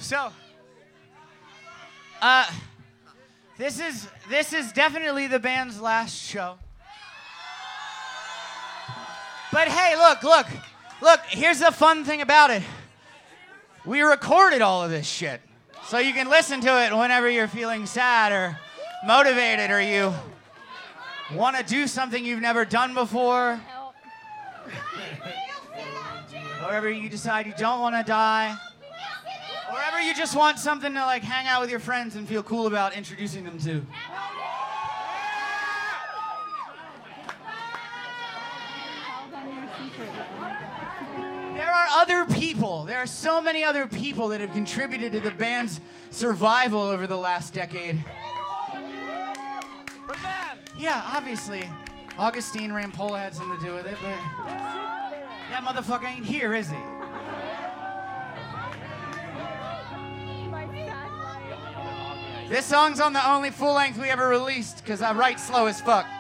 So, this is definitely the band's last show. But hey, look, here's the fun thing about it. We recorded all of this shit. So you can listen to it whenever you're feeling sad or motivated or you want to do something you've never done before. Or wherever you decide you don't want to die. Or wherever you just want something to like hang out with your friends and feel cool about introducing them to. There are other people. There are so many other people that have contributed to the band's survival over the last decade. Yeah, obviously. Augustine Rampolla had something to do with it, but that motherfucker ain't here, is he? This song's on the only full length we ever released, because I write slow as fuck.